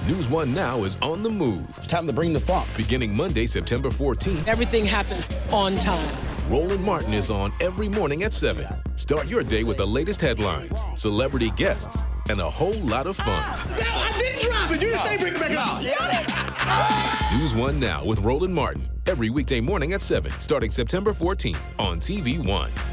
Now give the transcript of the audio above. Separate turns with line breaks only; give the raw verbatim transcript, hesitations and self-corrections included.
News One Now is on the move.
It's time to bring the funk.
Beginning Monday, September fourteenth.
Everything happens on time.
Roland Martin is on every morning at seven. Start your day with the latest headlines, celebrity guests, and a whole lot of fun.
I didn't drop it. You didn't say bring it back up.
News One Now with Roland Martin. Every weekday morning at seven, starting September fourteenth on T V One.